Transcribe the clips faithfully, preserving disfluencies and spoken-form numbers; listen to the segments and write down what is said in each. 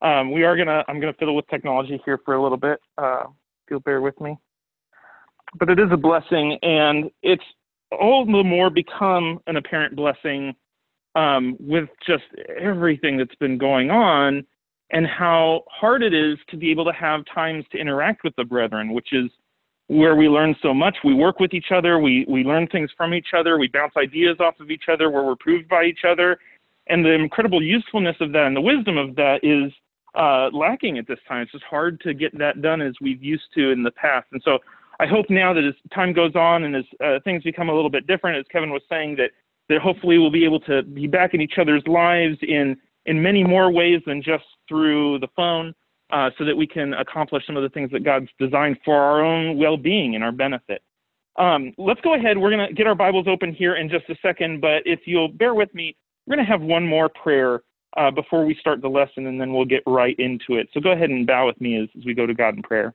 Um, we are gonna, I'm gonna fiddle with technology here for a little bit. Uh, if you'll bear with me. But it is a blessing, and it's all the more become an apparent blessing um, with just everything that's been going on, and how hard it is to be able to have times to interact with the brethren, which is where we learn so much. We work with each other, we we learn things from each other, we bounce ideas off of each other, where we're proved by each other, and the incredible usefulness of that and the wisdom of that is uh, lacking at this time. It's just hard to get that done as we've used to in the past. And so I hope now that as time goes on and as uh, things become a little bit different, as Kevin was saying, that that hopefully we'll be able to be back in each other's lives in in many more ways than just through the phone, uh, so that we can accomplish some of the things that God's designed for our own well-being and our benefit. Um, let's go ahead. We're going to get our Bibles open here in just a second, but if you'll bear with me, we're going to have one more prayer uh, before we start the lesson, and then we'll get right into it. So go ahead and bow with me as, as we go to God in prayer.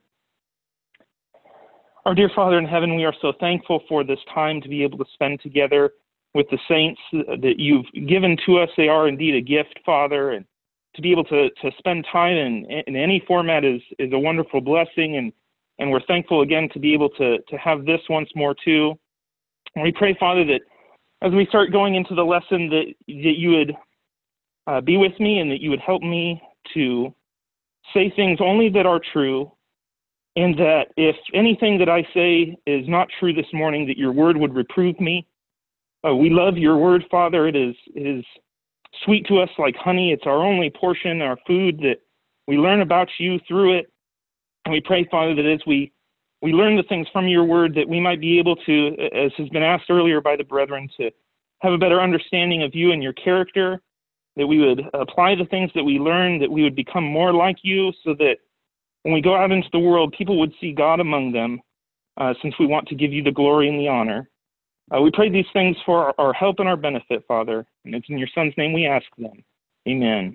Our dear Father in heaven, we are so thankful for this time to be able to spend together with the saints that you've given to us. They are indeed a gift, Father, and to be able to, to spend time in, in any format is, is a wonderful blessing, and, and we're thankful again to be able to, to have this once more too. And we pray, Father, that as we start going into the lesson, that, that you would uh, be with me and that you would help me to say things only that are true, and that if anything that I say is not true this morning, that your word would reprove me. Uh, we love your word, Father. It is, it is sweet to us like honey. It's our only portion, our food, that we learn about you through it. And we pray, Father, that as we, we learn the things from your word, that we might be able to, as has been asked earlier by the brethren, to have a better understanding of you and your character, that we would apply the things that we learn, that we would become more like you, so that when we go out into the world, people would see God among them, uh, since we want to give you the glory and the honor. Uh, we pray these things for our, our help and our benefit, Father, and it's in your Son's name we ask them. Amen.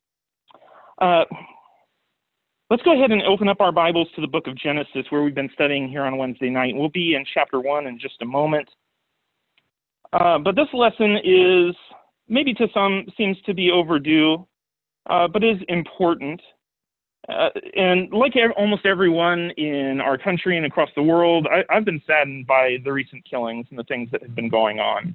Uh, let's go ahead and open up our Bibles to the book of Genesis, where we've been studying here on Wednesday night. We'll be in chapter one in just a moment. Uh, but this lesson is, maybe to some, seems to be overdue, uh, but is important. Uh, and like ev- almost everyone in our country and across the world, I, I've been saddened by the recent killings and the things that have been going on.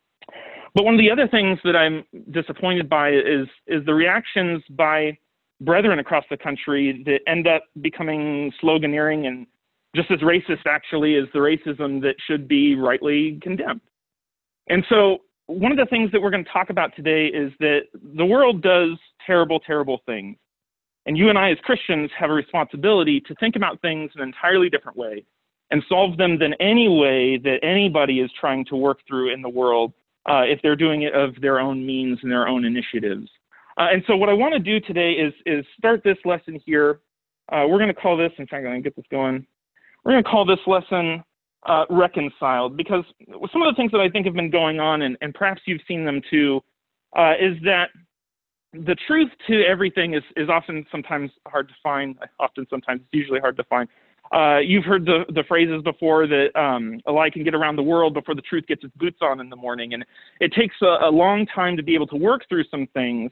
But one of the other things that I'm disappointed by is, is the reactions by brethren across the country that end up becoming sloganeering and just as racist, actually, as the racism that should be rightly condemned. And so one of the things that we're going to talk about today is that the world does terrible, terrible things. And you and I as Christians have a responsibility to think about things in an entirely different way and solve them than any way that anybody is trying to work through in the world, uh, if they're doing it of their own means and their own initiatives. Uh, and so what I want to do today is, is start this lesson here. Uh, we're going to call this, in fact, I'm going to get this going. We're going to call this lesson uh, Reconciled, because some of the things that I think have been going on, and, and perhaps you've seen them too, uh, is that the truth to everything is, is often sometimes hard to find. Often, sometimes it's usually hard to find. Uh, you've heard the, the phrases before that um, a lie can get around the world before the truth gets its boots on in the morning. And it takes a, a long time to be able to work through some things.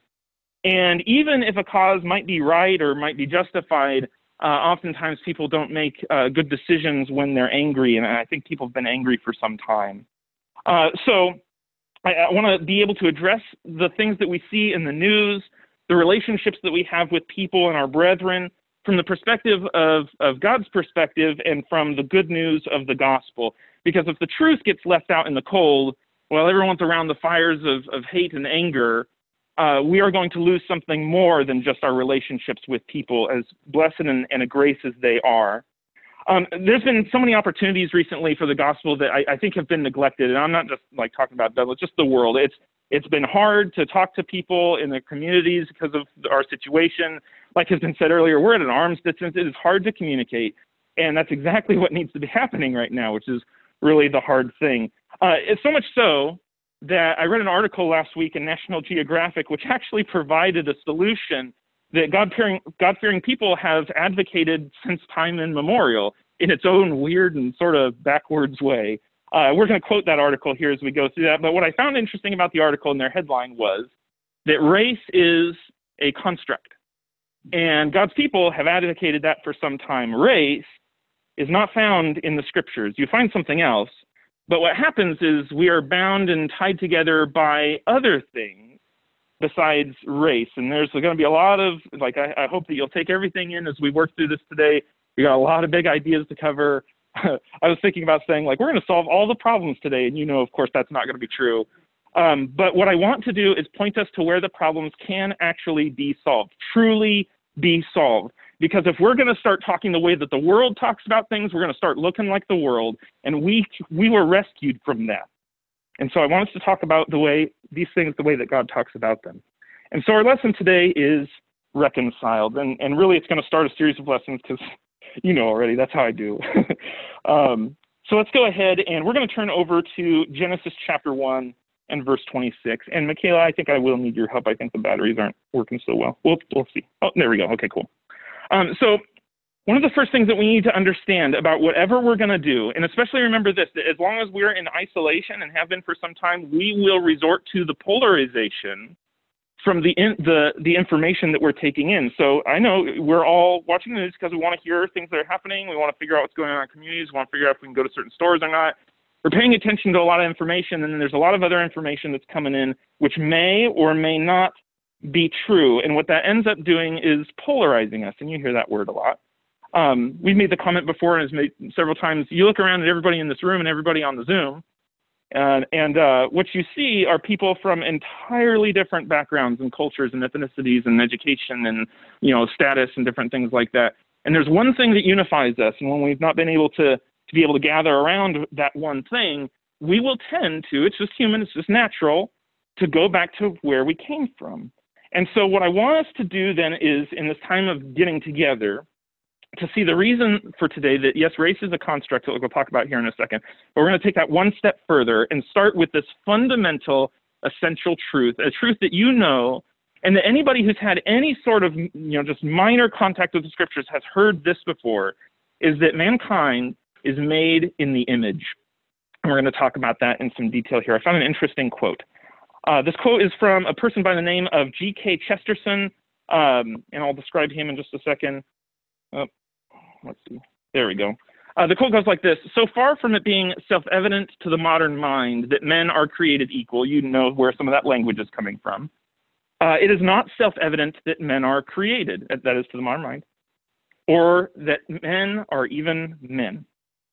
And even if a cause might be right or might be justified, uh, oftentimes people don't make uh, good decisions when they're angry. And I think people have been angry for some time. Uh, so I, I want to be able to address the things that we see in the news, the relationships that we have with people and our brethren, from the perspective of, of God's perspective and from the good news of the gospel. Because if the truth gets left out in the cold, while everyone's around the fires of, of hate and anger, uh, we are going to lose something more than just our relationships with people, as blessed and, and a grace as they are. Um, there's been so many opportunities recently for the gospel that I, I think have been neglected, and I'm not just like talking about Douglas, just the world. It's it's been hard to talk to people in their communities because of our situation. Like has been said earlier, we're at an arm's distance. It is hard to communicate, and that's exactly what needs to be happening right now, which is really the hard thing. Uh, it's so much so that I read an article last week in National Geographic, which actually provided a solution that God-fearing, God-fearing people have advocated since time immemorial in its own weird and sort of backwards way. Uh, we're going to quote that article here as we go through that. But what I found interesting about the article in their headline was that race is a construct. And God's people have advocated that for some time. Race is not found in the scriptures. You find something else, but what happens is we are bound and tied together by other things besides race. And there's going to be a lot of, like, I, I hope that you'll take everything in as we work through this today. We got a lot of big ideas to cover. I was thinking about saying, like, we're going to solve all the problems today. And you know, of course, that's not going to be true. Um, but what I want to do is point us to where the problems can actually be solved, truly be solved. Because if we're going to start talking the way that the world talks about things, we're going to start looking like the world. And we we were rescued from that. And so I want us to talk about the way these things, the way that God talks about them. And so our lesson today is reconciled. And, and really, it's going to start a series of lessons because you know already, that's how I do. um, so let's go ahead and we're going to turn over to Genesis chapter one and verse twenty-six. And Michaela, I think I will need your help. I think the batteries aren't working so well. We'll, we'll see. Oh, there we go. Okay, cool. Um, so one of the first things that we need to understand about whatever we're going to do, and especially remember this, that as long as we're in isolation and have been for some time, we will resort to the polarization from the in, the the information that we're taking in. So I know we're all watching the news because we want to hear things that are happening. We want to figure out what's going on in our communities. We want to figure out if we can go to certain stores or not. We're paying attention to a lot of information, and then there's a lot of other information that's coming in which may or may not be true. And what that ends up doing is polarizing us, and you hear that word a lot. Um, we've made the comment before, and it's made several times, you look around at everybody in this room and everybody on the Zoom, and, and uh, what you see are people from entirely different backgrounds and cultures and ethnicities and education and, you know, status and different things like that. And there's one thing that unifies us, and when we've not been able to to be able to gather around that one thing, we will tend to, it's just human, it's just natural, to go back to where we came from. And so what I want us to do then is, in this time of getting together, to see the reason for today that, yes, race is a construct that we'll talk about here in a second, but we're going to take that one step further and start with this fundamental, essential truth, a truth that you know, and that anybody who's had any sort of, you know, just minor contact with the scriptures has heard this before, is that mankind is made in the image. And we're going to talk about that in some detail here. I found an interesting quote. Uh, this quote is from a person by the name of G K Chesterton, um, and I'll describe him in just a second. Oh, let's see. There we go. Uh, the quote goes like this: "So far from it being self-evident to the modern mind that men are created equal," you know where some of that language is coming from, uh, "it is not self-evident that men are created," that is to the modern mind, "or that men are even men."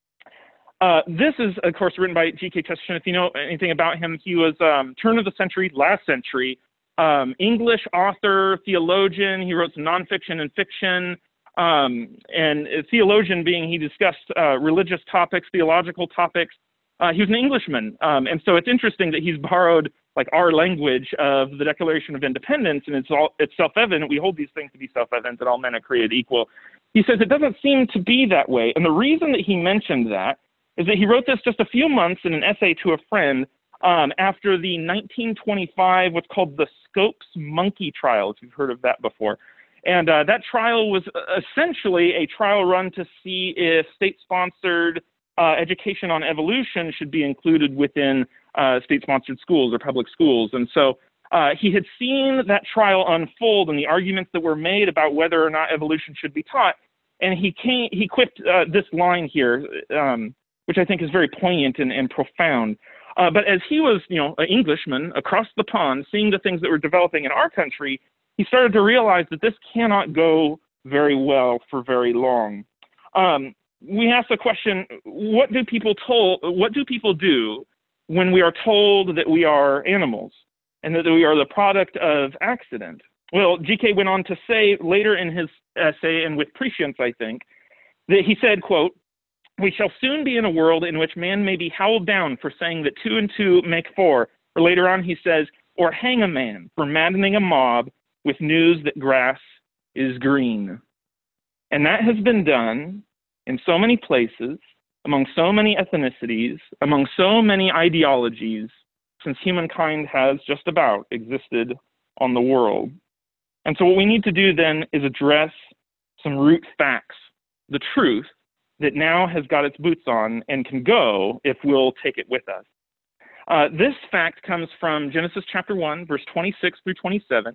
Uh, this is, of course, written by G K Chesterton. If you know anything about him, he was um, turn of the century, last century, um, English author, theologian. He wrote some nonfiction and fiction. Um, and a theologian being he discussed uh, religious topics, theological topics. Uh, he was an Englishman. Um, and so it's interesting that he's borrowed like our language of the Declaration of Independence, and it's all it's self-evident. We hold these things to be self-evident that all men are created equal. He says it doesn't seem to be that way. And the reason that he mentioned that is that he wrote this just a few months in an essay to a friend um, after the nineteen twenty-five, what's called the Scopes Monkey Trial, if you've heard of that before. And uh, that trial was essentially a trial run to see if state-sponsored uh, education on evolution should be included within uh, state-sponsored schools or public schools. And so uh, he had seen that trial unfold and the arguments that were made about whether or not evolution should be taught. And he came, he quipped uh, this line here, um, which I think is very poignant and, and profound. Uh, but as he was, you know, an Englishman across the pond, seeing the things that were developing in our country, he started to realize that this cannot go very well for very long. Um, we asked the question: What do people told? What do people do when we are told that we are animals and that we are the product of accident? Well, G K went on to say later in his essay, and with prescience, I think, that he said, quote, "We shall soon be in a world in which man may be howled down for saying that two and two make four." Or later on he says, "Or hang a man for maddening a mob with news that grass is green." And that has been done in so many places, among so many ethnicities, among so many ideologies, since humankind has just about existed on the world. And so what we need to do then is address some root facts, the truth that now has got its boots on and can go if we'll take it with us. Uh, this fact comes from Genesis chapter one, verse twenty-six through twenty-seven.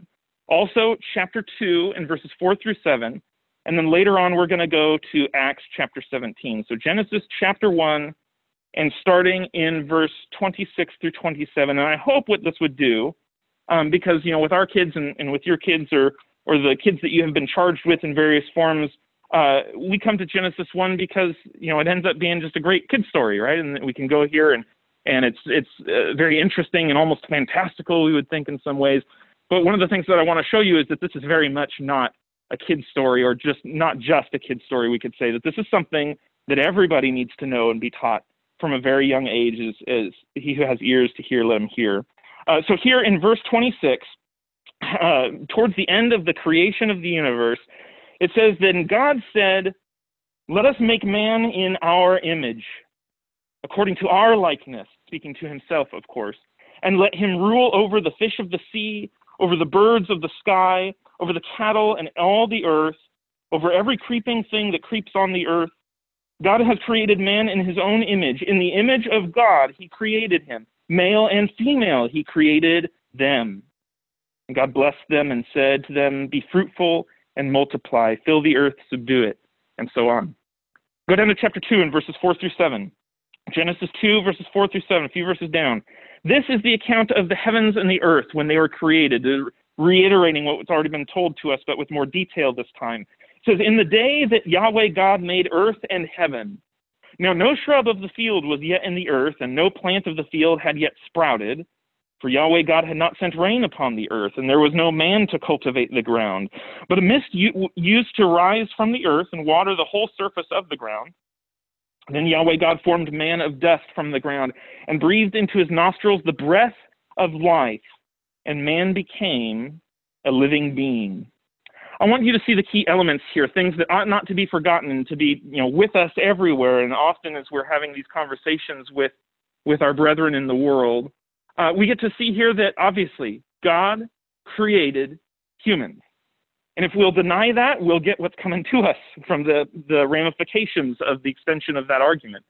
Also, chapter two and verses four through seven. And then later on, we're going to go to Acts chapter seventeen. So Genesis chapter one, and starting in verse twenty-six through twenty-seven. And I hope what this would do, um, because, you know, with our kids and, and with your kids or, or the kids that you have been charged with in various forms, uh, we come to Genesis one because, you know, it ends up being just a great kid story, right? And we can go here and, and it's, it's uh, very interesting and almost fantastical, we would think in some ways. But one of the things that I want to show you is that this is very much not a kid's story, or just not just a kid's story. We could say that this is something that everybody needs to know and be taught from a very young age, as, as he who has ears to hear, let him hear. Uh, so here in verse twenty-six, uh, towards the end of the creation of the universe, it says, "Then God said, let us make man in our image, according to our likeness," speaking to himself, of course, "and let him rule over the fish of the sea, over the birds of the sky, over the cattle and all the earth, over every creeping thing that creeps on the earth. God has created man in his own image. In the image of God, he created him. Male and female, he created them. And God blessed them and said to them, be fruitful and multiply, fill the earth, subdue it," and so on. Go down to chapter two and verses four through seven. Genesis two, verses four through seven, a few verses down. "This is the account of the heavens and the earth when they were created," reiterating what was already been told to us, but with more detail this time. It says, "In the day that Yahweh God made earth and heaven. Now no shrub of the field was yet in the earth, and no plant of the field had yet sprouted. For Yahweh God had not sent rain upon the earth, and there was no man to cultivate the ground. But a mist used to rise from the earth and water the whole surface of the ground. Then Yahweh God formed man of dust from the ground, and breathed into his nostrils the breath of life, and man became a living being." I want you to see the key elements here, things that ought not to be forgotten and to be, you know, with us everywhere, and often as we're having these conversations with, with our brethren in the world. Uh, we get to see here that, obviously, God created humans. And if we'll deny that, we'll get what's coming to us from the, the ramifications of the extension of that argument.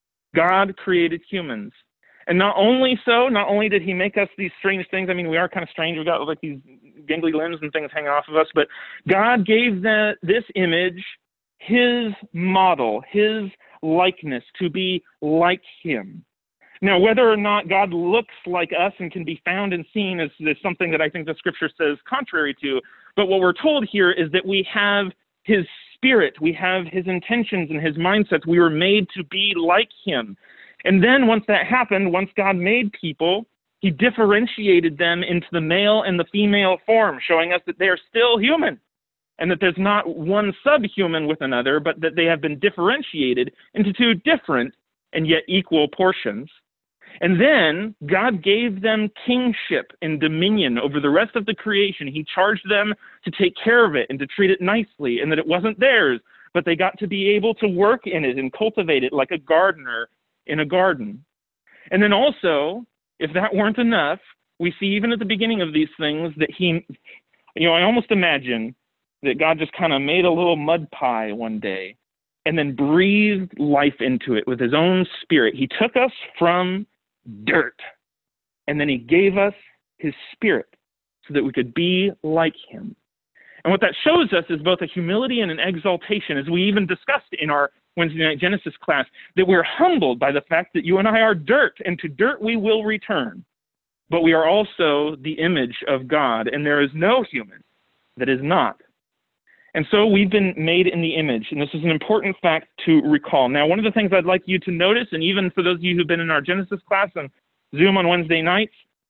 God created humans. And not only so, not only did he make us these strange things, I mean, we are kind of strange, we've got like these gangly limbs and things hanging off of us, but God gave the, this image his model, his likeness, to be like him. Now, whether or not God looks like us and can be found and seen is, is something that I think the scripture says contrary to, but what we're told here is that we have his spirit, we have his intentions and his mindsets. We were made to be like him. And then once that happened, once God made people, he differentiated them into the male and the female form, showing us that they are still human, and that there's not one subhuman with another, but that they have been differentiated into two different and yet equal portions. And then God gave them kingship and dominion over the rest of the creation. He charged them to take care of it and to treat it nicely, and that it wasn't theirs, but they got to be able to work in it and cultivate it like a gardener in a garden. And then also, if that weren't enough, we see even at the beginning of these things that he, you know, I almost imagine that God just kind of made a little mud pie one day and then breathed life into it with his own spirit. He took us from dirt, and then he gave us his spirit so that we could be like him. And what that shows us is both a humility and an exaltation, as we even discussed in our Wednesday night Genesis class, that we're humbled by the fact that you and I are dirt, and to dirt we will return. But we are also the image of God, and there is no human that is not. And so we've been made in the image, and this is an important fact to recall. Now, one of the things I'd like you to notice, and even for those of you who've been in our Genesis class on Zoom on Wednesday nights,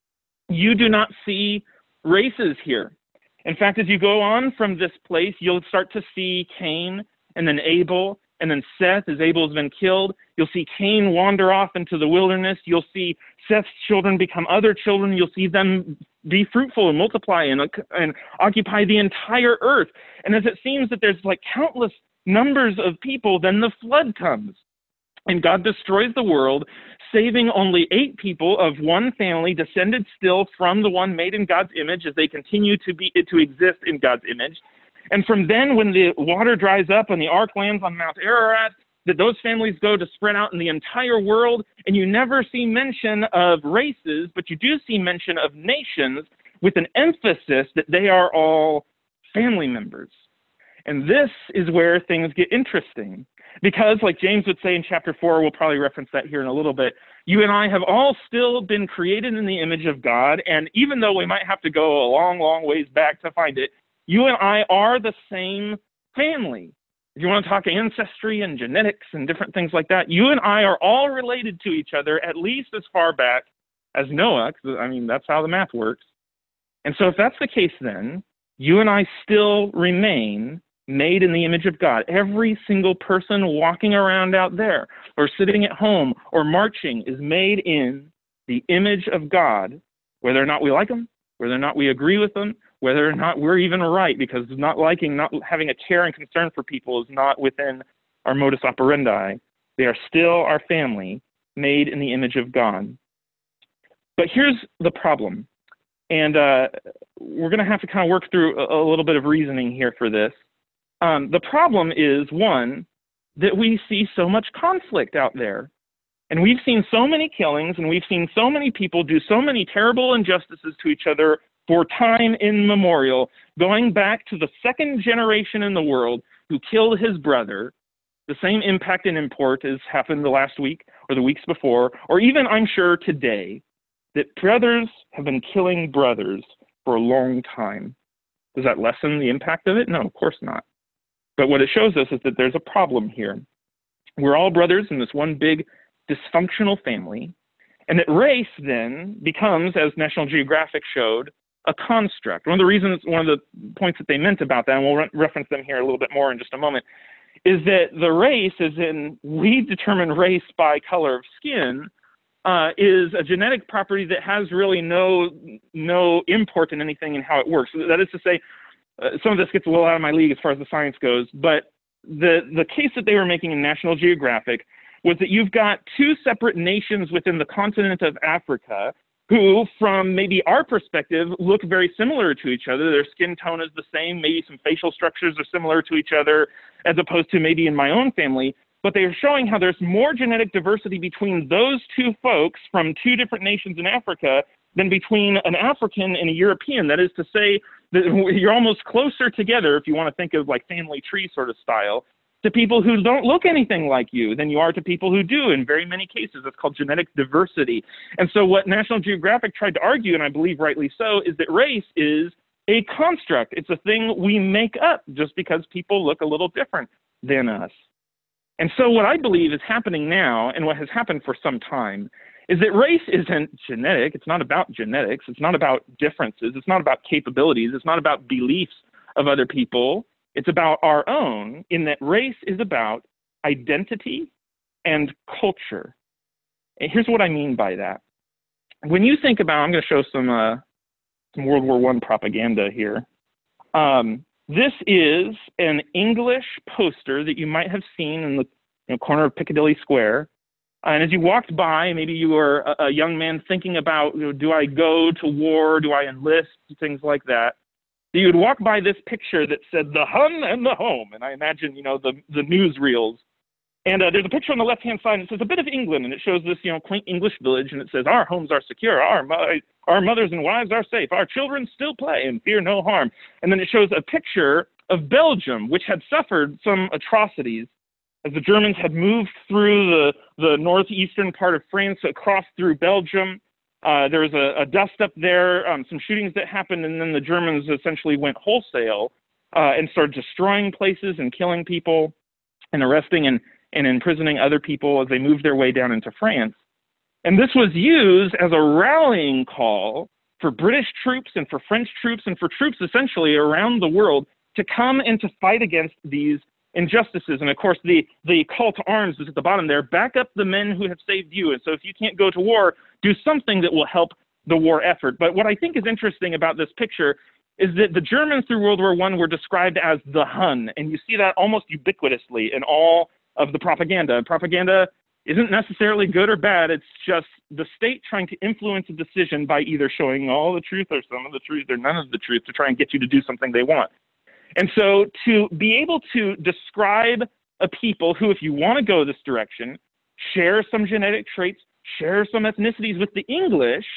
you do not see races here. In fact, as you go on from this place, you'll start to see Cain, and then Abel, and then Seth, as Abel has been killed. You'll see Cain wander off into the wilderness. You'll see Seth's children become other children. You'll see them be fruitful and multiply and, and occupy the entire earth. And as it seems that there's like countless numbers of people, then the flood comes. And God destroys the world, saving only eight people of one family, descended still from the one made in God's image, as they continue to be to exist in God's image. And from then, when the water dries up and the ark lands on Mount Ararat, that those families go to spread out in the entire world, and you never see mention of races, but you do see mention of nations, with an emphasis that they are all family members. And this is where things get interesting. Because, like James would say in chapter four, we'll probably reference that here in a little bit, you and I have all still been created in the image of God, and even though we might have to go a long, long ways back to find it, you and I are the same family. If you want to talk ancestry and genetics and different things like that, you and I are all related to each other, at least as far back as Noah, 'cause, I mean, that's how the math works. And so if that's the case then, you and I still remain made in the image of God. Every single person walking around out there or sitting at home or marching is made in the image of God, whether or not we like them, whether or not we agree with them, whether or not we're even right, because not liking, not having a care and concern for people is not within our modus operandi. They are still our family, made in the image of God. But here's the problem, and uh, we're going to have to kind of work through a, a little bit of reasoning here for this. Um, the problem is, one, that we see so much conflict out there. And we've seen so many killings, and we've seen so many people do so many terrible injustices to each other for time immemorial, going back to the second generation in the world who killed his brother. The same impact and import has happened the last week or the weeks before, or even, I'm sure, today, that brothers have been killing brothers for a long time. Does that lessen the impact of it? No, of course not. But what it shows us is that there's a problem here. We're all brothers in this one big dysfunctional family, and that race then becomes, as National Geographic showed, a construct. One of the reasons, one of the points that they meant about that, and we'll re- reference them here a little bit more in just a moment, is that the race, as in we determine race by color of skin, uh, is a genetic property that has really no, no import in anything in how it works. That is to say, Uh, some of this gets a little out of my league as far as the science goes, but the, the case that they were making in National Geographic was that you've got two separate nations within the continent of Africa who, from maybe our perspective, look very similar to each other. Their skin tone is the same, maybe some facial structures are similar to each other, as opposed to maybe in my own family, but they are showing how there's more genetic diversity between those two folks from two different nations in Africa than between an African and a European. That is to say, that you're almost closer together, if you want to think of like family tree sort of style, to people who don't look anything like you than you are to people who do. In very many cases, it's called genetic diversity. And so what National Geographic tried to argue, and I believe rightly so, is that race is a construct. It's a thing we make up just because people look a little different than us. And so what I believe is happening now, and what has happened for some time, is that race isn't genetic. It's not about genetics. It's not about differences. It's not about capabilities. It's not about beliefs of other people. It's about our own, in that race is about identity and culture. And here's what I mean by that. When you think about, I'm going to show some, uh, some World War One propaganda here. Um, this is an English poster that you might have seen in the you know, corner of Piccadilly Square. And as you walked by, maybe you were a, a young man thinking about, you know, do I go to war? Do I enlist? Things like that. You would walk by this picture that said the Hun and the home. And I imagine, you know, the, the newsreels. And uh, there's a picture on the left-hand side, and it says a bit of England, and it shows this, you know, quaint English village, and it says, our homes are secure, our, mo- our mothers and wives are safe, our children still play and fear no harm. And then it shows a picture of Belgium, which had suffered some atrocities as the Germans had moved through the, the northeastern part of France, across through Belgium. Uh, there was a, a dust up there, um, some shootings that happened, and then the Germans essentially went wholesale uh, and started destroying places and killing people and arresting and, and imprisoning other people as they moved their way down into France. And this was used as a rallying call for British troops and for French troops and for troops essentially around the world to come and to fight against these injustices. And of course, the, the call to arms is at the bottom there. Back up the men who have saved you. And so if you can't go to war, do something that will help the war effort. But what I think is interesting about this picture is that the Germans through World War One were described as the Hun. And you see that almost ubiquitously in all of the propaganda. Propaganda isn't necessarily good or bad. It's just the state trying to influence a decision by either showing all the truth or some of the truth or none of the truth to try and get you to do something they want. And so to be able to describe a people who, if you want to go this direction, share some genetic traits, share some ethnicities with the English,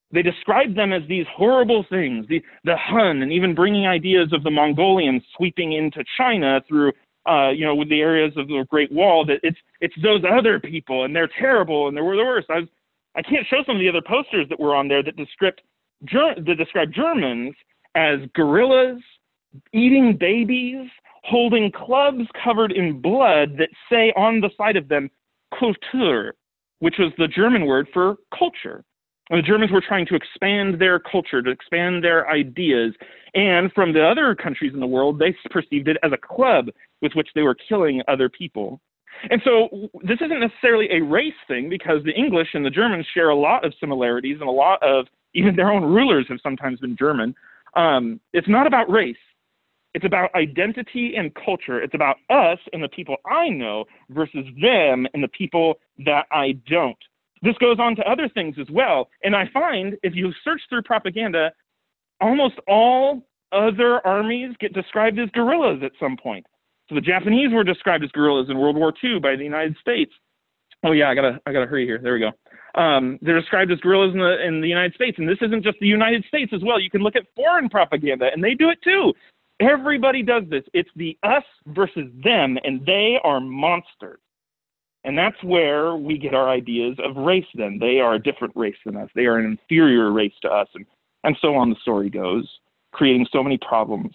They described them as these horrible things, the, the Hun, and even bringing ideas of the Mongolians sweeping into China through, uh, you know, with the areas of the Great Wall, that it's it's those other people, and they're terrible, and they're the worst. I was, I can't show some of the other posters that were on there that described, that describe Germans as gorillas, eating babies, holding clubs covered in blood that say on the side of them, Kultur, which was the German word for culture. And the Germans were trying to expand their culture, to expand their ideas. And from the other countries in the world, they perceived it as a club with which they were killing other people. And so this isn't necessarily a race thing, because the English and the Germans share a lot of similarities, and a lot of, even their own rulers have sometimes been German. Um, it's not about race. It's about identity and culture. It's about us and the people I know versus them and the people that I don't. This goes on to other things as well. And I find if you search through propaganda, almost all other armies get described as guerrillas at some point. So the Japanese were described as guerrillas in World War Two by the United States. Oh yeah, I gotta, I gotta hurry here. There we go. Um, they're described as guerrillas in the, in the United States. And this isn't just the United States as well. You can look at foreign propaganda, and they do it too. Everybody does this. It's the us versus them, and they are monsters. And that's where we get our ideas of race then. They are a different race than us. They are an inferior race to us, and, and so on the story goes, creating so many problems.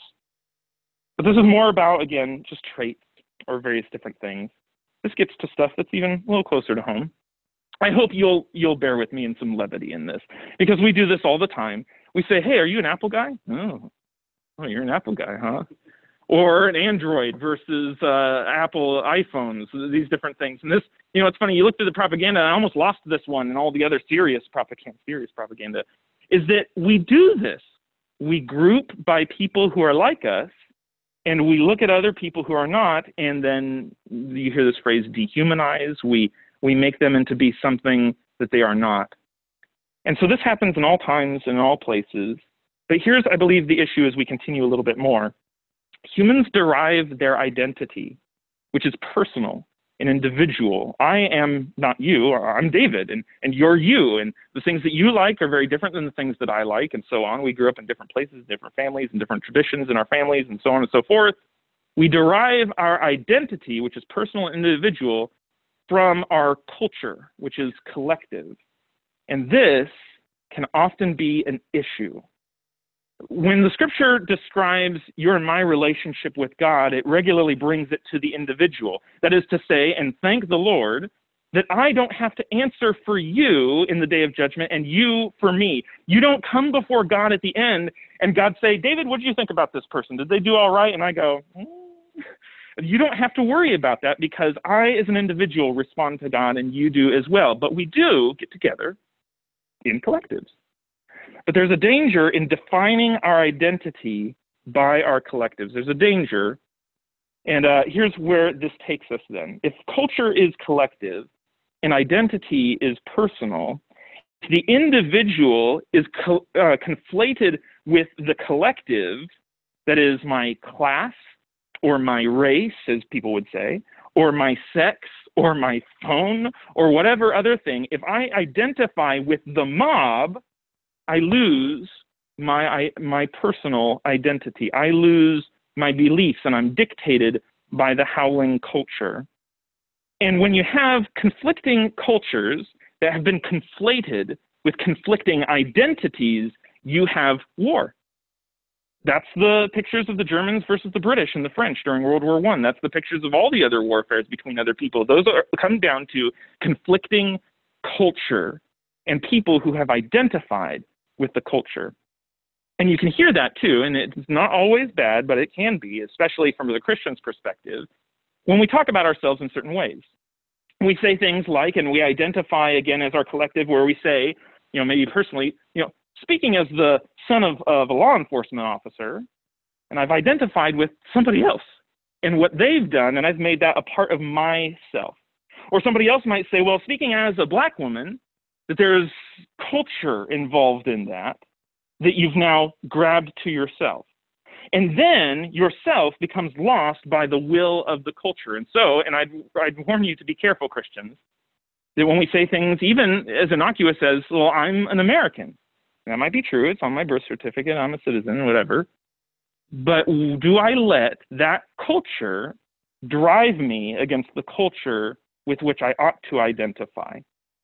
But this is more about, again, just traits or various different things. This gets to stuff that's even a little closer to home. I hope you'll you'll bear with me in some levity in this, because we do this all the time. We say, hey, are you an Apple guy? Oh, oh you're an Apple guy, huh? Or an Android versus uh, Apple iPhones, these different things. And this, you know, it's funny, you look through the propaganda, I almost lost this one and all the other serious propaganda, serious propaganda, is that we do this. We group by people who are like us, and we look at other people who are not, and then you hear this phrase, dehumanize. We, we make them into be something that they are not. And so this happens in all times and in all places. But here's, I believe, the issue as we continue a little bit more. Humans derive their identity, which is personal and individual. I am not you, I'm David, and, and you're you, and the things that you like are very different than the things that I like, and so on. We grew up in different places, different families, and different traditions in our families, and so on and so forth. We derive our identity, which is personal and individual, from our culture, which is collective. And this can often be an issue. When the scripture describes your and my relationship with God, it regularly brings it to the individual. That is to say, and thank the Lord, that I don't have to answer for you in the day of judgment and you for me. You don't come before God at the end and God say, David, what do you think about this person? Did they do all right? And I go, mm. You don't have to worry about that, because I as an individual respond to God and you do as well. But we do get together in collectives. But there's a danger in defining our identity by our collectives. There's a danger, and uh, here's where this takes us then. If culture is collective and identity is personal, the individual is co- uh, conflated with the collective, that is my class or my race, as people would say, or my sex or my phone or whatever other thing. If I identify with the mob, I lose my I, my personal identity. I lose my beliefs, and I'm dictated by the howling culture. And when you have conflicting cultures that have been conflated with conflicting identities, you have war. That's the pictures of the Germans versus the British and the French during World War One. That's the pictures of all the other warfares between other people. Those are, come down to conflicting culture and people who have identified with the culture. And you can hear that too, and it's not always bad, but it can be, especially from the Christian's perspective, when we talk about ourselves in certain ways. We say things like, and we identify again as our collective, where we say, you know, maybe personally, you know, speaking as the son of, of a law enforcement officer, and I've identified with somebody else and what they've done, and I've made that a part of myself. Or somebody else might say, well, speaking as a black woman, that there's culture involved in that, that you've now grabbed to yourself. And then yourself becomes lost by the will of the culture. And so, and I'd, I'd warn you to be careful, Christians, that when we say things even as innocuous as, well, I'm an American, That might be true. It's on my birth certificate. I'm a citizen, whatever. But do I let that culture drive me against the culture with which I ought to identify?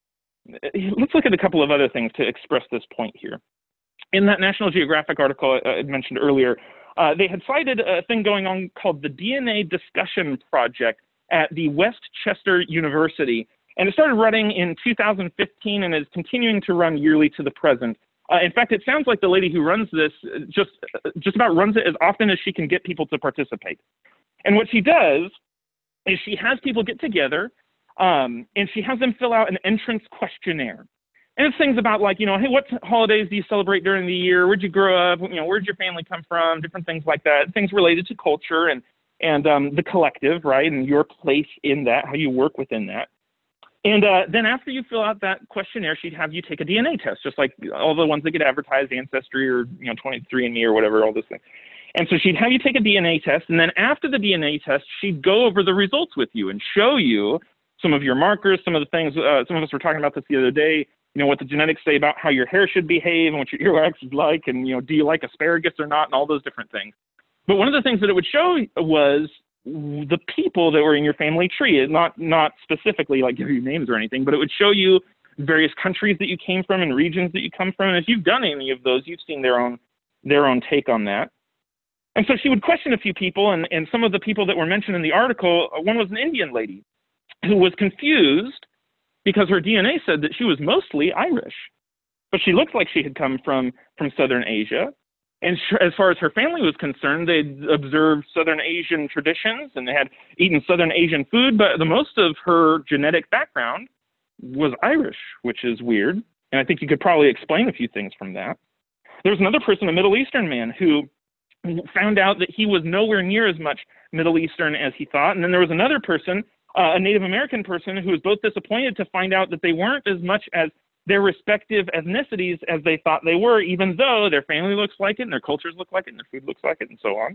Let's look at a couple of other things to express this point here. In that National Geographic article I mentioned earlier, uh, they had cited a thing going on called the D N A Discussion Project at the West Chester University. And it started running in two thousand fifteen and is continuing to run yearly to the present. Uh, in fact, it sounds like the lady who runs this just, just about runs it as often as she can get people to participate. And what she does is she has people get together um, and she has them fill out an entrance questionnaire. And it's things about like, you know, hey, what holidays do you celebrate during the year? Where'd you grow up? You know, where'd your family come from? Different things like that. Things related to culture and, and um, the collective, right? And your place in that, how you work within that. And uh, then after you fill out that questionnaire, she'd have you take a D N A test, just like all the ones that get advertised, Ancestry or, you know, twenty-three and me or whatever, all those things. And so she'd have you take a D N A test, and then after the D N A test, she'd go over the results with you and show you some of your markers, some of the things, uh, some of us were talking about this the other day, you know, what the genetics say about how your hair should behave and what your earwax is like, and, you know, do you like asparagus or not, and all those different things. But one of the things that it would show was the people that were in your family tree, not not specifically like give you names or anything, but it would show you various countries that you came from and regions that you come from. And if you've done any of those, you've seen their own their own take on that. And so she would question a few people, and, and some of the people that were mentioned in the article, one was an Indian lady who was confused because her D N A said that she was mostly Irish, but she looked like she had come from, from Southern Asia. And as far as her family was concerned, they'd observed Southern Asian traditions and they had eaten Southern Asian food, but the most of her genetic background was Irish, which is weird. And I think you could probably explain a few things from that. There was another person, a Middle Eastern man, who found out that he was nowhere near as much Middle Eastern as he thought. And then there was another person, uh, a Native American person, who was both disappointed to find out that they weren't as much as their respective ethnicities as they thought they were, even though their family looks like it and their cultures look like it and their food looks like it and so on.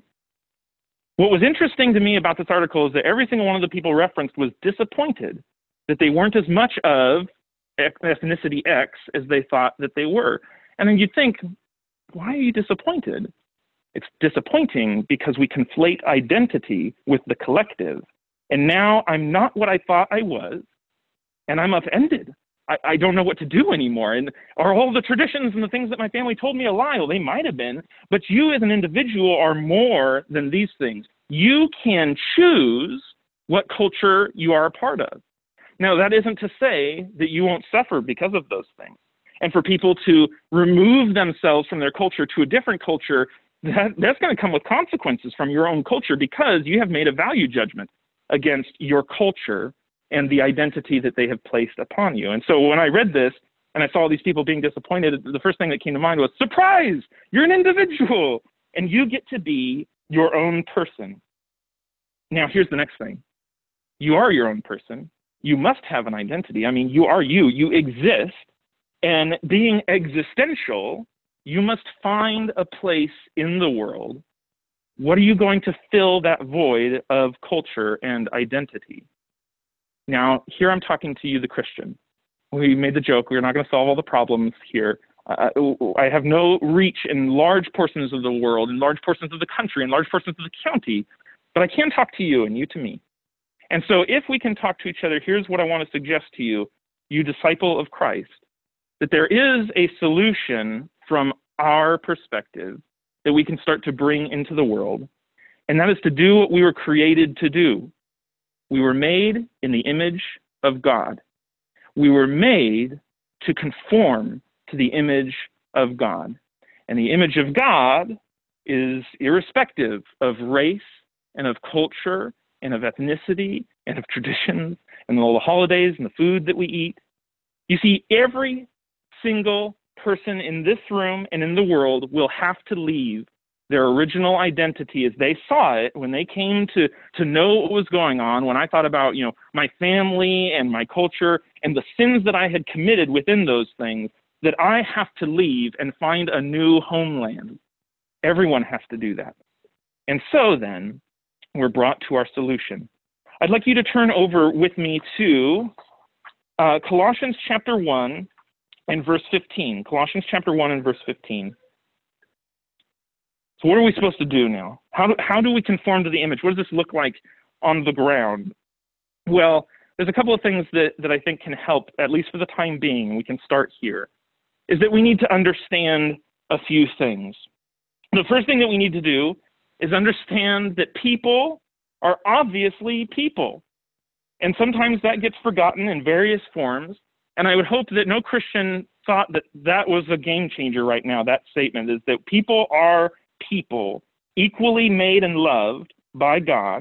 What was interesting to me about this article is that every single one of the people referenced was disappointed that they weren't as much of ethnicity X as they thought that they were. And then you'd think, why are you disappointed? It's disappointing because we conflate identity with the collective. And now I'm not what I thought I was, and I'm upended. I, I don't know what to do anymore. And are all the traditions and the things that my family told me a lie? Well, they might have been, but you as an individual are more than these things. You can choose what culture you are a part of. Now, that isn't to say that you won't suffer because of those things. And for people to remove themselves from their culture to a different culture, that, that's going to come with consequences from your own culture because you have made a value judgment against your culture and the identity that they have placed upon you. And so when I read this and I saw these people being disappointed, the first thing that came to mind was, surprise, you're an individual and you get to be your own person. Now, here's the next thing. You are your own person. You must have an identity. I mean, you are you. You exist. And being existential, you must find a place in the world. What are you going to fill that void of culture and identity? Now, here I'm talking to you, the Christian. We made the joke, we're not going to solve all the problems here. Uh, I have no reach in large portions of the world, in large portions of the country, in large portions of the county, but I can talk to you and you to me. And so if we can talk to each other, here's what I want to suggest to you, you disciple of Christ, that there is a solution from our perspective that we can start to bring into the world, and that is to do what we were created to do. We were made in the image of God. We were made to conform to the image of God. And the image of God is irrespective of race and of culture and of ethnicity and of traditions and all the holidays and the food that we eat. You see, every single person in this room and in the world will have to leave their original identity as they saw it when they came to, to know what was going on, when I thought about, you know, my family and my culture and the sins that I had committed within those things, that I have to leave and find a new homeland. Everyone has to do that. And so then, we're brought to our solution. I'd like you to turn over with me to uh, Colossians chapter one, and verse fifteen. Colossians chapter one and verse fifteen. So what are we supposed to do now? How do, how do we conform to the image? What does this look like on the ground? Well, there's a couple of things that, that I think can help, at least for the time being, and we can start here, is that we need to understand a few things. The first thing that we need to do is understand that people are obviously people. And sometimes that gets forgotten in various forms. And I would hope that no Christian thought that that was a game changer right now, that statement, is that people are people, equally made and loved by God,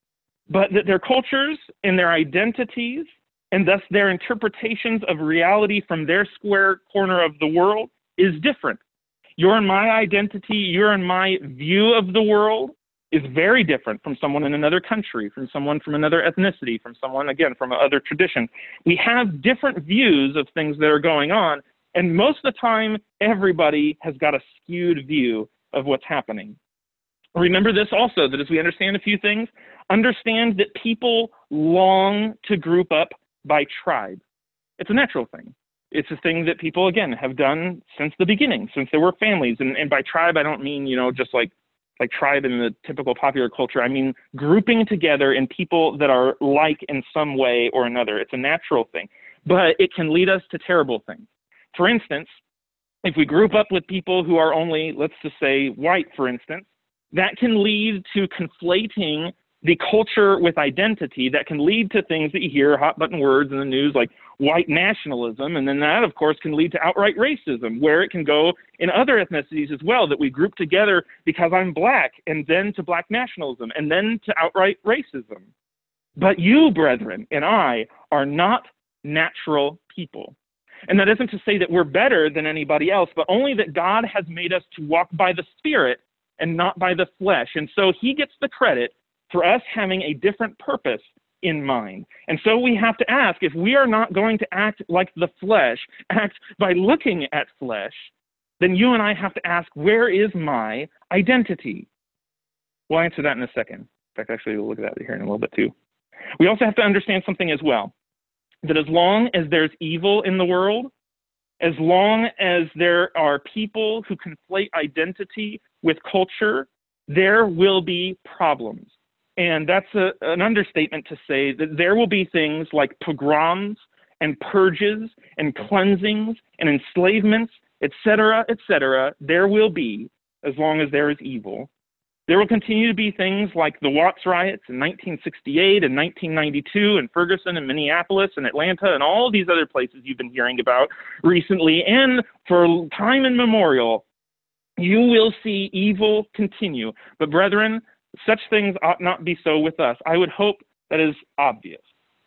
but that their cultures and their identities, and thus their interpretations of reality from their square corner of the world, is different. Your and my identity, your and my view of the world is very different from someone in another country, from someone from another ethnicity, from someone, again, from another tradition. We have different views of things that are going on, and most of the time, everybody has got a skewed view of what's happening. Remember this also, that as we understand a few things, understand that people long to group up by tribe. It's a natural thing. It's a thing that people, again, have done since the beginning, since there were families. And, and by tribe, I don't mean, you know, just like, like tribe in the typical popular culture. I mean grouping together in people that are like in some way or another. It's a natural thing. But it can lead us to terrible things. For instance, if we group up with people who are only, let's just say, white, for instance, that can lead to conflating the culture with identity. That can lead to things that you hear, hot button words in the news like white nationalism, and then that, of course, can lead to outright racism, where it can go in other ethnicities as well, that we group together because I'm black, and then to black nationalism, and then to outright racism. But you, brethren, and I are not natural people. And that isn't to say that we're better than anybody else, but only that God has made us to walk by the Spirit and not by the flesh. And so he gets the credit for us having a different purpose in mind. And so we have to ask, if we are not going to act like the flesh, act by looking at flesh, then you and I have to ask, where is my identity? We'll answer that in a second. In fact, actually, we'll look at that here in a little bit too. We also have to understand something as well, that as long as there's evil in the world, as long as there are people who conflate identity with culture, there will be problems. And that's a, an understatement to say that there will be things like pogroms and purges and cleansings and enslavements, et cetera, et cetera. There will be, as long as there is evil. There will continue to be things like the Watts riots in nineteen sixty-eight and nineteen ninety-two in Ferguson and Minneapolis and Atlanta and all these other places you've been hearing about recently. And for time immemorial, you will see evil continue. But brethren, such things ought not be so with us. I would hope that is obvious,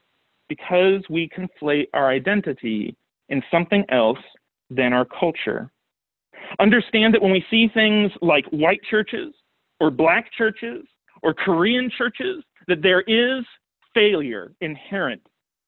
because we conflate our identity in something else than our culture. Understand that when we see things like white churches or black churches or Korean churches, that there is failure inherent.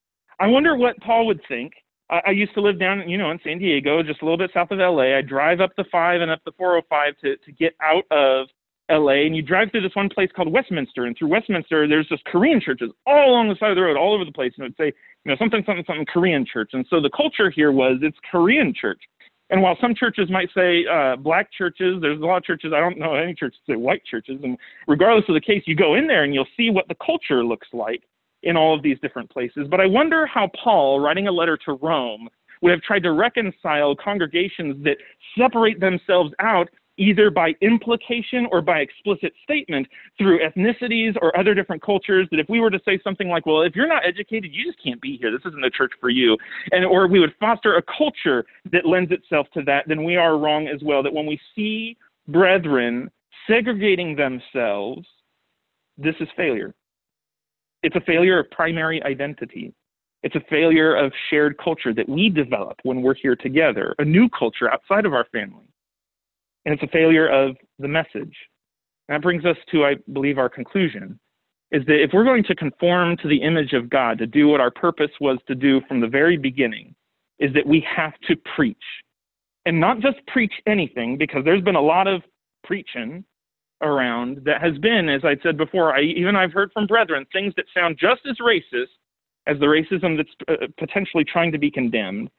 I wonder what Paul would think. I, I used to live down, you know, in San Diego, just a little bit south of L A. I drive up the five and up the four oh five to, to get out of L A, and you drive through this one place called Westminster, and through Westminster, there's just Korean churches all along the side of the road, all over the place, and it would say, you know, something, something, something Korean church. And so the culture here was, it's Korean church. And while some churches might say uh, black churches, there's a lot of churches, I don't know any churches that say white churches, and regardless of the case, you go in there and you'll see what the culture looks like in all of these different places. But I wonder how Paul, writing a letter to Rome, would have tried to reconcile congregations that separate themselves out either by implication or by explicit statement through ethnicities or other different cultures, that if we were to say something like, well, if you're not educated, you just can't be here. This isn't a church for you. And or we would foster a culture that lends itself to that, then we are wrong as well. That when we see brethren segregating themselves, this is failure. It's a failure of primary identity. It's a failure of shared culture that we develop when we're here together, a new culture outside of our family. And it's a failure of the message. And that brings us to, I believe, our conclusion, is that if we're going to conform to the image of God, to do what our purpose was to do from the very beginning, is that we have to preach. And not just preach anything, because there's been a lot of preaching around that has been, as I said before, I, even I've heard from brethren, things that sound just as racist as the racism that's uh, potentially trying to be condemned.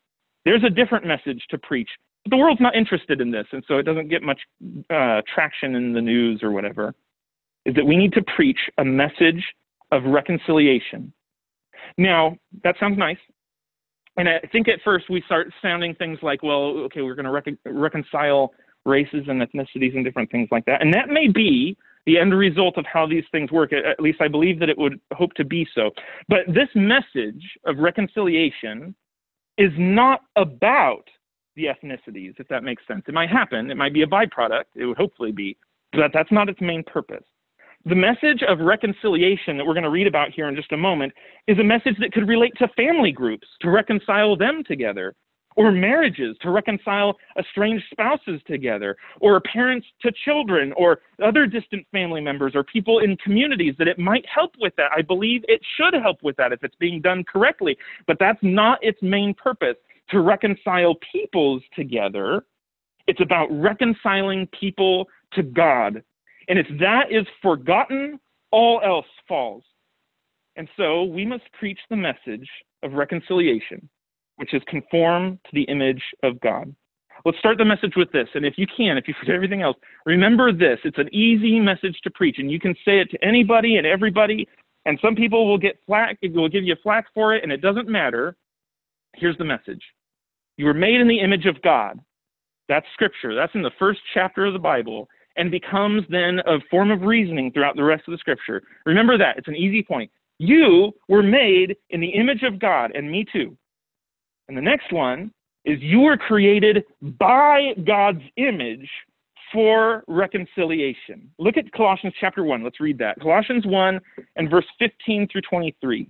There's a different message to preach. But the world's not interested in this, and so it doesn't get much uh, traction in the news or whatever, is that we need to preach a message of reconciliation. Now, that sounds nice. And I think at first we start sounding things like, well, okay, we're going to rec- reconcile races and ethnicities and different things like that. And that may be the end result of how these things work. At least I believe that it would hope to be so. But this message of reconciliation is not about the ethnicities, if that makes sense. It might happen. It might be a byproduct. It would hopefully be. But that's not its main purpose. The message of reconciliation that we're going to read about here in just a moment is a message that could relate to family groups, to reconcile them together, or marriages, to reconcile estranged spouses together, or parents to children, or other distant family members, or people in communities, that it might help with that. I believe it should help with that if it's being done correctly, but that's not its main purpose. To reconcile peoples together, it's about reconciling people to God. And if that is forgotten, all else falls. And so we must preach the message of reconciliation, which is conform to the image of God. Let's start the message with this. And if you can, if you forget everything else, remember this. It's an easy message to preach, and you can say it to anybody and everybody, and some people will get flack, will give you flack for it, and it doesn't matter. Here's the message. You were made in the image of God. That's scripture. That's in the first chapter of the Bible, and becomes then a form of reasoning throughout the rest of the scripture. Remember that. It's an easy point. You were made in the image of God, and me too. And the next one is you were created by God's image for reconciliation. Look at Colossians chapter one. Let's read that. Colossians one and verse fifteen through twenty-three.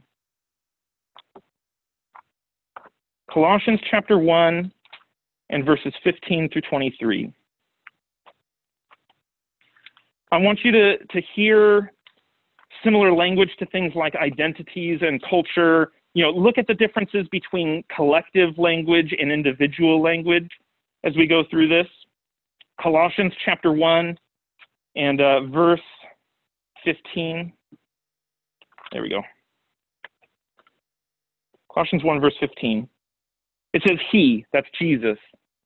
Colossians chapter one and verses fifteen through twenty-three. I want you to, to hear similar language to things like identities and culture. You know, look at the differences between collective language and individual language as we go through this. Colossians chapter one and uh, verse fifteen. There we go. Colossians one, verse fifteen. It says, He, that's Jesus,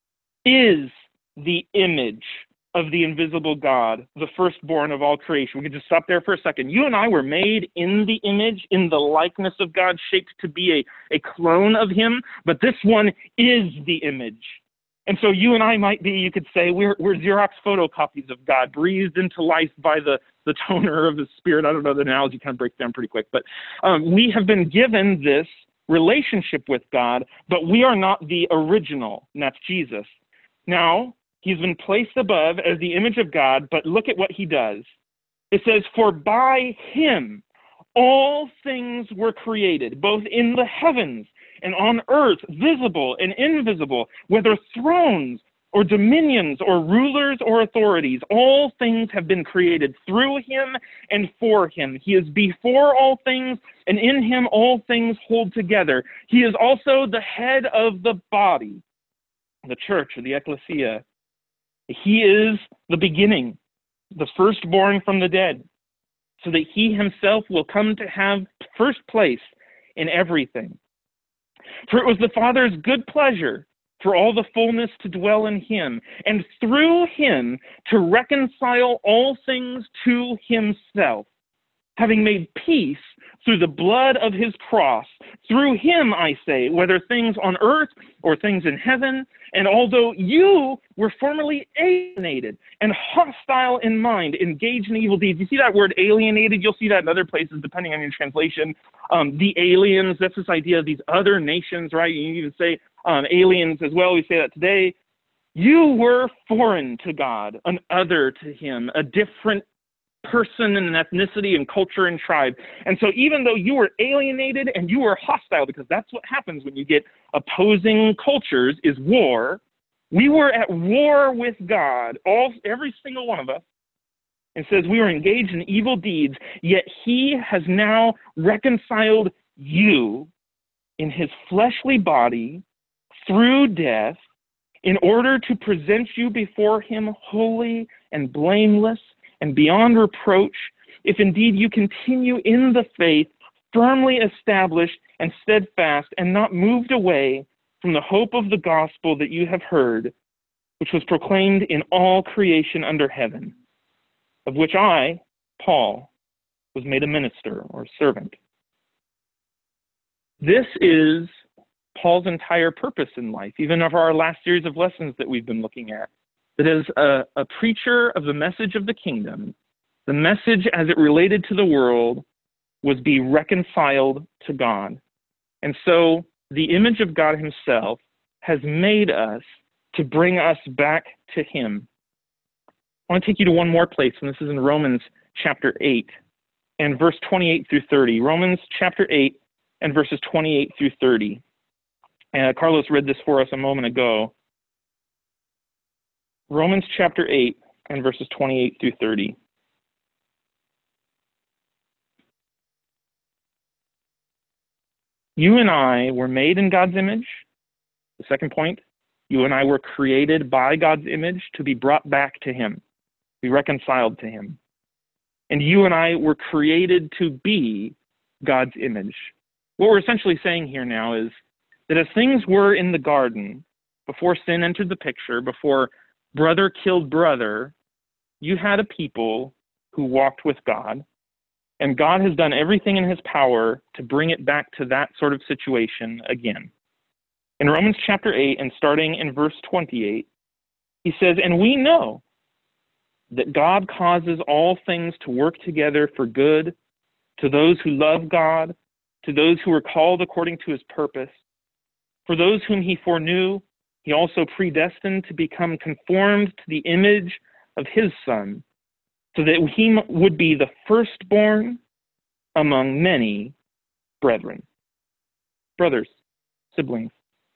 is the image of the invisible God, the firstborn of all creation. We could just stop there for a second. You and I were made in the image, in the likeness of God, shaped to be a, a clone of Him, but this one is the image. And so you and I might be, you could say, we're, we're Xerox photocopies of God, breathed into life by the, the toner of His Spirit. I don't know, the analogy kind of breaks down pretty quick, but um, we have been given this relationship with God, but we are not the original, and that's Jesus. Now, He's been placed above as the image of God, but look at what He does. It says, for by Him all things were created, both in the heavens and on earth, visible and invisible, whether thrones or dominions or rulers or authorities. All things have been created through Him and for Him. He is before all things, and in Him all things hold together. He is also the head of the body, the church, or the ecclesia. He is the beginning, the firstborn from the dead, so that He Himself will come to have first place in everything. For it was the Father's good pleasure for all the fullness to dwell in Him, and through Him to reconcile all things to Himself, having made peace through the blood of His cross. Through Him, I say, whether things on earth or things in heaven. And although you were formerly alienated and hostile in mind, engaged in evil deeds. You see that word alienated? You'll see that in other places, depending on your translation. Um, the aliens, that's this idea of these other nations, right? You even say um, aliens as well. We say that today. You were foreign to God, an other to Him, a different person and ethnicity and culture and tribe. And so even though you were alienated and you were hostile, because that's what happens when you get opposing cultures, is war, we were at war with God, all every single one of us. It says we were engaged in evil deeds, yet He has now reconciled you in His fleshly body through death, in order to present you before Him holy and blameless and beyond reproach, if indeed you continue in the faith, firmly established and steadfast, and not moved away from the hope of the gospel that you have heard, which was proclaimed in all creation under heaven, of which I, Paul, was made a minister or servant. This is Paul's entire purpose in life, even of our last series of lessons that we've been looking at. That as a, a preacher of the message of the kingdom, the message as it related to the world was be reconciled to God. And so the image of God himself has made us to bring us back to him. I want to take you to one more place, and this is in Romans chapter eight and verse twenty-eight through thirty. Romans chapter eight and verses twenty-eight through thirty. Uh, Carlos read this for us a moment ago. Romans chapter eight and verses twenty-eight through thirty. You and I were made in God's image. The second point, you and I were created by God's image to be brought back to him, be reconciled to him. And you and I were created to be God's image. What we're essentially saying here now is that as things were in the garden, before sin entered the picture, before brother killed brother, you had a people who walked with God. And God has done everything in his power to bring it back to that sort of situation again. In Romans chapter eight, and starting in verse twenty-eight, he says, and we know that God causes all things to work together for good to those who love God, to those who are called according to his purpose. For those whom he foreknew, he also predestined to become conformed to the image of his Son, so that he would be the firstborn among many brethren. Brothers, siblings.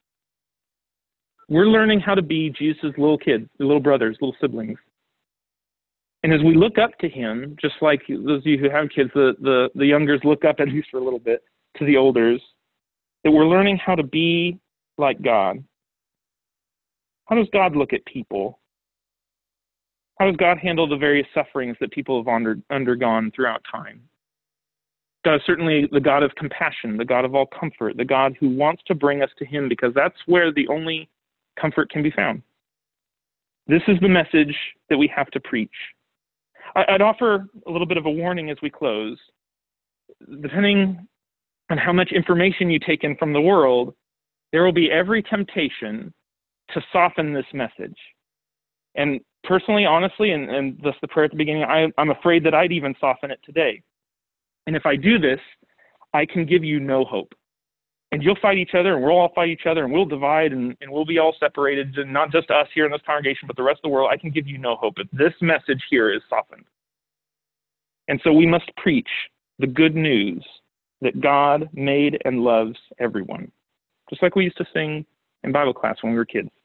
We're learning how to be Jesus' little kids, little brothers, little siblings. And as we look up to him, just like those of you who have kids, the, the, the youngers look up, at least for a little bit, to the olders, that we're learning how to be like God. How does God look at people? How does God handle the various sufferings that people have under, undergone throughout time? God is certainly the God of compassion, the God of all comfort, the God who wants to bring us to him, because that's where the only comfort can be found. This is the message that we have to preach. I, I'd offer a little bit of a warning as we close. Depending on how much information you take in from the world, there will be every temptation to soften this message. And personally, honestly, and, and thus the prayer at the beginning, I, I'm afraid that I'd even soften it today. And if I do this, I can give you no hope. And you'll fight each other, and we'll all fight each other, and we'll divide, and, and we'll be all separated, and not just us here in this congregation, but the rest of the world. I can give you no hope. But this message here is softened. And so we must preach the good news that God made and loves everyone, just like we used to sing in Bible class when we were kids.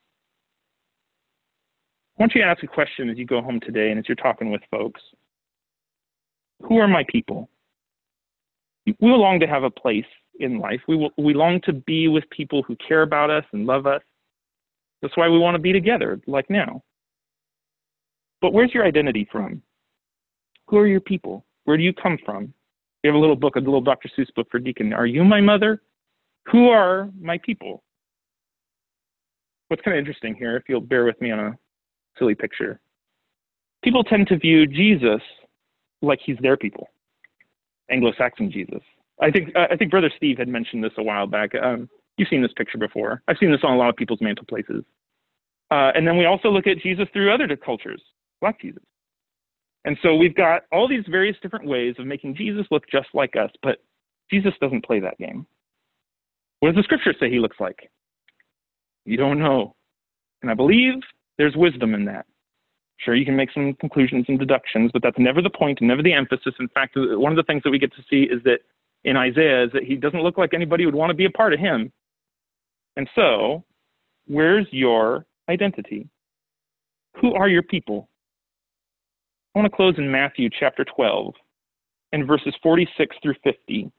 I want you to ask a question as you go home today and as you're talking with folks. Who are my people? We long to have a place in life. We, will, we long to be with people who care about us and love us. That's why we want to be together, like now. But where's your identity from? Who are your people? Where do you come from? We have a little book, a little Doctor Seuss book for Deacon. Are you my mother? Who are my people? What's kind of interesting here, if you'll bear with me on a silly picture. People tend to view Jesus like he's their people. Anglo-Saxon Jesus. I think I think Brother Steve had mentioned this a while back. Um, you've seen this picture before. I've seen this on a lot of people's mantle places. Uh, and then we also look at Jesus through other cultures, Black Jesus. And so we've got all these various different ways of making Jesus look just like us, but Jesus doesn't play that game. What does the scripture say he looks like? You don't know. And I believe there's wisdom in that. Sure, you can make some conclusions and deductions, but that's never the point and never the emphasis. In fact, one of the things that we get to see is that in Isaiah is that he doesn't look like anybody would want to be a part of him. And so, where's your identity? Who are your people? I want to close in Matthew chapter twelve and verses forty-six through fifty.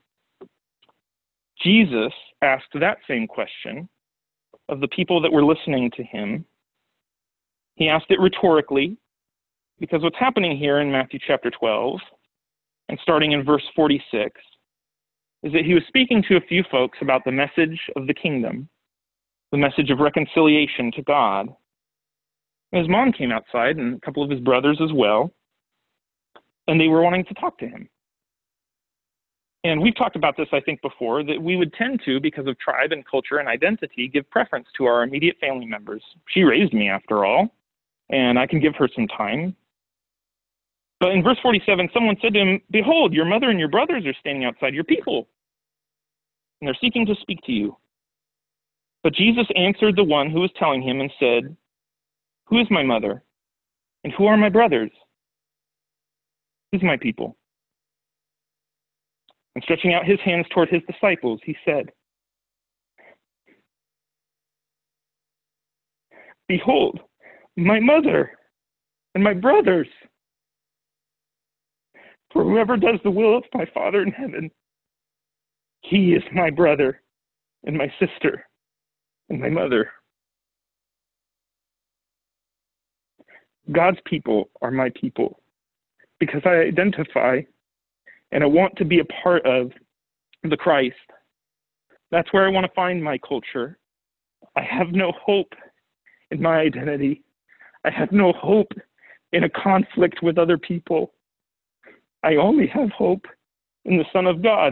Jesus asked that same question of the people that were listening to him. He asked it rhetorically, because what's happening here in Matthew chapter twelve, and starting in verse forty-six, is that he was speaking to a few folks about the message of the kingdom. the message of reconciliation to God. And his mom came outside, and a couple of his brothers as well, and they were wanting to talk to him. And we've talked about this, I think, before, that we would tend to, because of tribe and culture and identity, give preference to our immediate family members. She raised me, after all, and I can give her some time. But in verse forty-seven, someone said to him, "Behold, your mother and your brothers are standing outside, your people, and they're seeking to speak to you." But Jesus answered the one who was telling him and said, "Who is my mother? And who are my brothers? Who's my people?" And stretching out his hands toward his disciples, he said, "Behold, my mother and my brothers. For whoever does the will of my Father in heaven, he is my brother and my sister and my mother." God's people are my people because I identify and I want to be a part of the Christ. That's where I want to find my culture. I have no hope in my identity. I have no hope in a conflict with other people. I only have hope in the Son of God.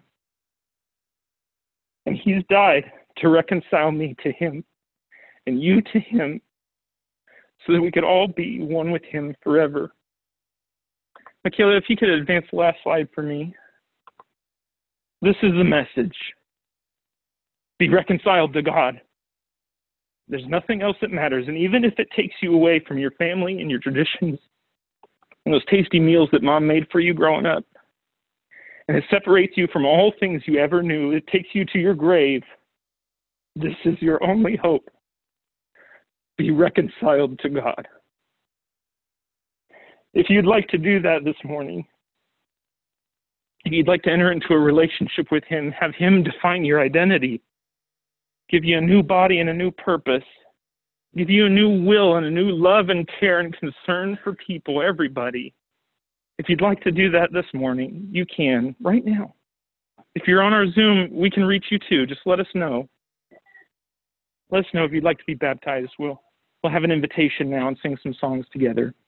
And he's died to reconcile me to him and you to him so that we could all be one with him forever. Michaela, if you could advance the last slide for me. This is the message. Be reconciled to God. There's nothing else that matters. And even if it takes you away from your family and your traditions and those tasty meals that mom made for you growing up, and it separates you from all things you ever knew, it takes you to your grave, this is your only hope. Be reconciled to God. If you'd like to do that this morning, if you'd like to enter into a relationship with him, have him define your identity, give you a new body and a new purpose, give you a new will and a new love and care and concern for people, everybody. If you'd like to do that this morning, you can right now. If you're on our Zoom, we can reach you too. Just let us know. Let us know if you'd like to be baptized. We'll, we'll have an invitation now and sing some songs together.